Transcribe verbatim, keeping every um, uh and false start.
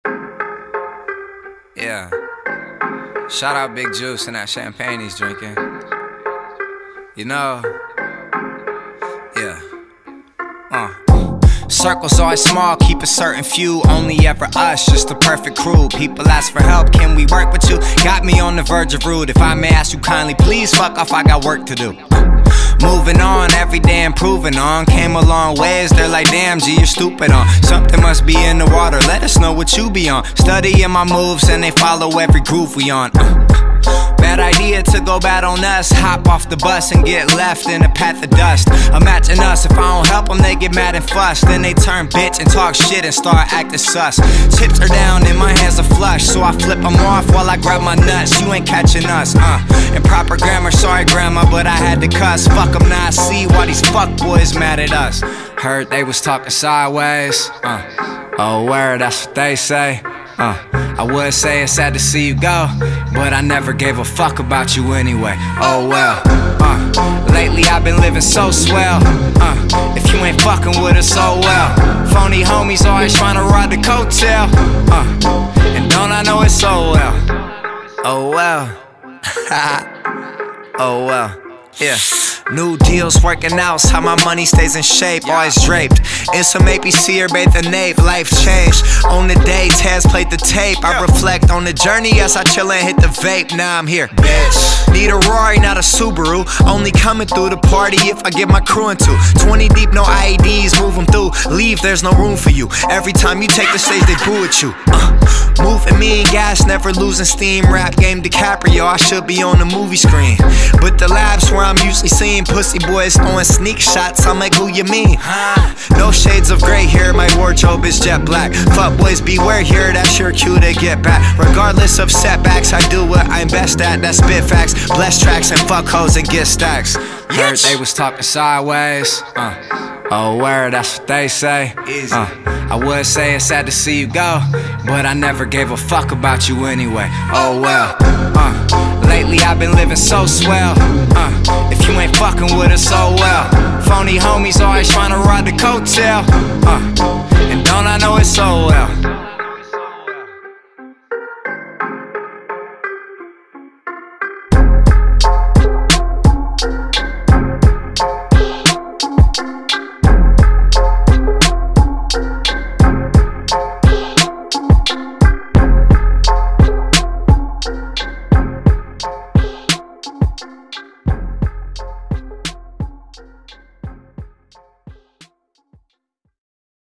Yeah. Shout out Big Juice and that champagne he's drinking. You know. Yeah. Uh. Circle's always small, keep a certain few. Only ever us, just the perfect crew. People ask for help, can we work with you? Got me on the verge of rude. If I may ask you kindly, please fuck off, I got work to do. Moving on, every day improving on. Came a long ways, they're like, damn G, you're stupid on. Something must be in the water, let us know what you be on. Studying my moves and they follow every groove we on. uh. Bad idea to go bad on us. Hop off the bus and get left in a path of dust. Imagine us, if I don't help them, they get mad and fuss. Then they turn bitch and talk shit and start acting sus. Chips are down and my hands are flush, so I flip them off while I grab my nuts. You ain't catching us, uh improper grammar, sorry grandma, but I had to cuss. Fuck them, now I see why these fuckboys mad at us. Heard they was talking sideways, uh oh word, that's what they say. Uh, I would say it's sad to see you go, but I never gave a fuck about you anyway. Oh well. Uh, lately I've been living so swell. Uh, if you ain't fucking with us, oh well. Phony homies always trying to ride the coattail. Uh, and don't I know it so well. Oh well. Oh well. Yeah. New deals working out, how my money stays in shape, always draped in some A P C or bathe the nape. Life changed on the day Taz played the tape. I reflect on the journey as I chill and hit the vape. Now I'm here, bitch. Need a Rari, not a Subaru. Only coming through the party if I get my crew into. Twenty deep, no I E Ds, move them through. Leave, there's no room for you. Every time you take the stage, they boo at you. uh, Moving me and gas, never losing steam. Rap game DiCaprio, I should be on the movie screen. But the labs where I'm usually seen pussy boys throwing sneak shots, I'm like, who you mean? Huh? No shades of gray here, my wardrobe is jet black. Fuck boys beware here, that's your cue to get back. Regardless of setbacks, I do what I'm best at, that's spit facts. Bless tracks and fuck hoes and get stacks. Heard they was talking sideways, uh oh word, that's what they say. uh, I would say it's sad to see you go, but I never gave a fuck about you anyway. Oh well. uh, Lately I've been living so swell. uh, If you ain't fucking with us, oh well. Phony homies always trying to ride the coattail. uh, And don't I know